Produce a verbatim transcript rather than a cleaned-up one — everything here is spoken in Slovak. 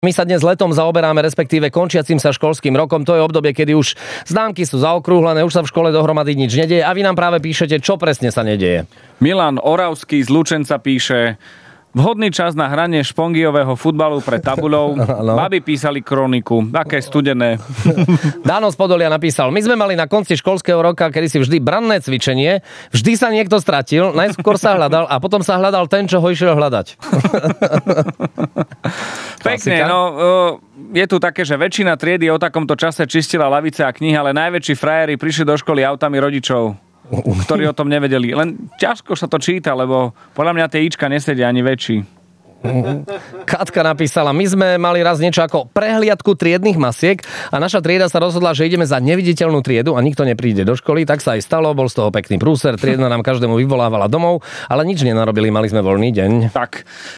My sa dnes letom zaoberáme, respektíve končiacim sa školským rokom. To je obdobie, kedy už známky sú zaokrúhlené, už sa v škole dohromady nič nedeje a vy nám práve píšete, čo presne sa nedeje. Milan Oravský z Lučenca píše: vhodný čas na hranie špongiového futbalu pre tabuľou. No. Baby písali kroniku. Aké studené. Dano z Podolia napísal: my sme mali na konci školského roka kedysi vždy branné cvičenie. Vždy sa niekto stratil, najskôr sa hľadal a potom sa hľadal ten, čo ho išiel hľadať. Pekne, no je tu také, že väčšina triedy o takomto čase čistila lavice a knihy, ale najväčší frajeri prišli do školy autami rodičov, ktorí o tom nevedeli. Len ťažko sa to číta, lebo podľa mňa tie ička nesedia ani väčší. Katka napísala: my sme mali raz niečo ako prehliadku triednych masiek a naša trieda sa rozhodla, že ideme za neviditeľnú triedu a nikto nepríde do školy, tak sa aj stalo, bol z toho pekný prúser, triedna nám každému vyvolávala domov, ale nič nenarobili, mali sme voľný deň. Tak,